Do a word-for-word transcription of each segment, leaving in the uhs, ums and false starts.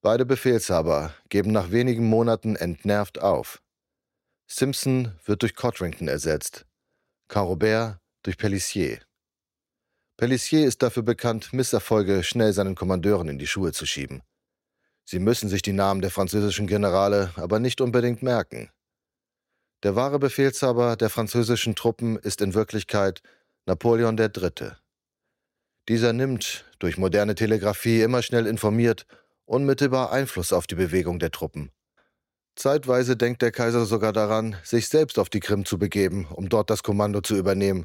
Beide Befehlshaber geben nach wenigen Monaten entnervt auf. Simpson wird durch Codrington ersetzt, Canrobert durch Pelissier. Pelissier ist dafür bekannt, Misserfolge schnell seinen Kommandeuren in die Schuhe zu schieben. Sie müssen sich die Namen der französischen Generale aber nicht unbedingt merken. Der wahre Befehlshaber der französischen Truppen ist in Wirklichkeit Napoleon der Dritte. Dieser nimmt, durch moderne Telegrafie immer schnell informiert, unmittelbar Einfluss auf die Bewegung der Truppen. Zeitweise denkt der Kaiser sogar daran, sich selbst auf die Krim zu begeben, um dort das Kommando zu übernehmen.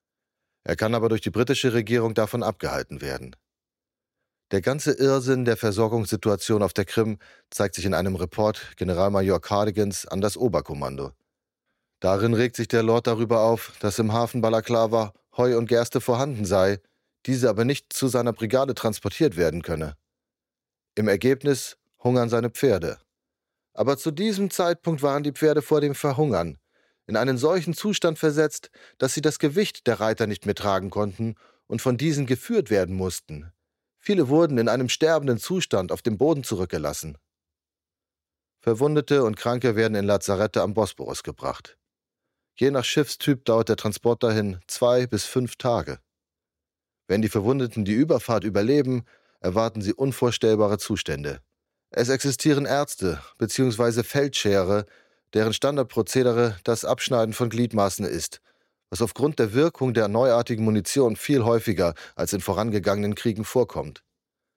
Er kann aber durch die britische Regierung davon abgehalten werden. Der ganze Irrsinn der Versorgungssituation auf der Krim zeigt sich in einem Report Generalmajor Cardigans an das Oberkommando. Darin regt sich der Lord darüber auf, dass im Hafen Balaklava Heu und Gerste vorhanden sei, diese aber nicht zu seiner Brigade transportiert werden könne. Im Ergebnis hungern seine Pferde. Aber zu diesem Zeitpunkt waren die Pferde vor dem Verhungern in einen solchen Zustand versetzt, dass sie das Gewicht der Reiter nicht mehr tragen konnten und von diesen geführt werden mussten. Viele wurden in einem sterbenden Zustand auf dem Boden zurückgelassen. Verwundete und Kranke werden in Lazarette am Bosporus gebracht. Je nach Schiffstyp dauert der Transport dahin zwei bis fünf Tage. Wenn die Verwundeten die Überfahrt überleben, erwarten sie unvorstellbare Zustände. Es existieren Ärzte bzw. Feldscherer, deren Standardprozedere das Abschneiden von Gliedmaßen ist, was aufgrund der Wirkung der neuartigen Munition viel häufiger als in vorangegangenen Kriegen vorkommt.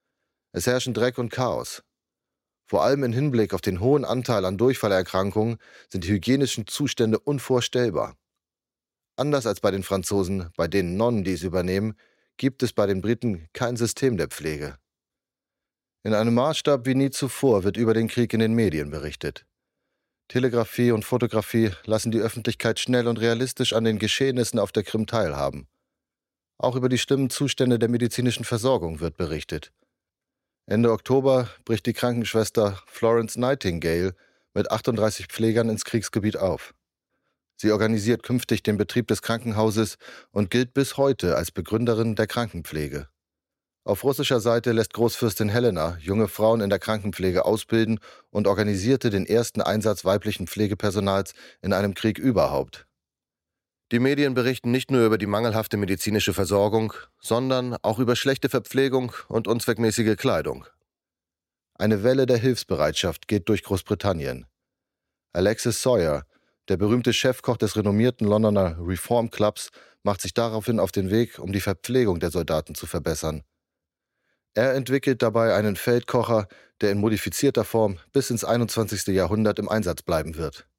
Es herrschen Dreck und Chaos. Vor allem im Hinblick auf den hohen Anteil an Durchfallerkrankungen sind die hygienischen Zustände unvorstellbar. Anders als bei den Franzosen, bei denen Nonnen dies übernehmen, gibt es bei den Briten kein System der Pflege. In einem Maßstab wie nie zuvor wird über den Krieg in den Medien berichtet. Telegrafie und Fotografie lassen die Öffentlichkeit schnell und realistisch an den Geschehnissen auf der Krim teilhaben. Auch über die schlimmen Zustände der medizinischen Versorgung wird berichtet. Ende Oktober bricht die Krankenschwester Florence Nightingale mit achtunddreißig Pflegern ins Kriegsgebiet auf. Sie organisiert künftig den Betrieb des Krankenhauses und gilt bis heute als Begründerin der Krankenpflege. Auf russischer Seite lässt Großfürstin Helena junge Frauen in der Krankenpflege ausbilden und organisierte den ersten Einsatz weiblichen Pflegepersonals in einem Krieg überhaupt. Die Medien berichten nicht nur über die mangelhafte medizinische Versorgung, sondern auch über schlechte Verpflegung und unzweckmäßige Kleidung. Eine Welle der Hilfsbereitschaft geht durch Großbritannien. Alexis Sawyer, der berühmte Chefkoch des renommierten Londoner Reform Clubs, macht sich daraufhin auf den Weg, um die Verpflegung der Soldaten zu verbessern. Er entwickelt dabei einen Feldkocher, der in modifizierter Form bis ins einundzwanzigste Jahrhundert im Einsatz bleiben wird.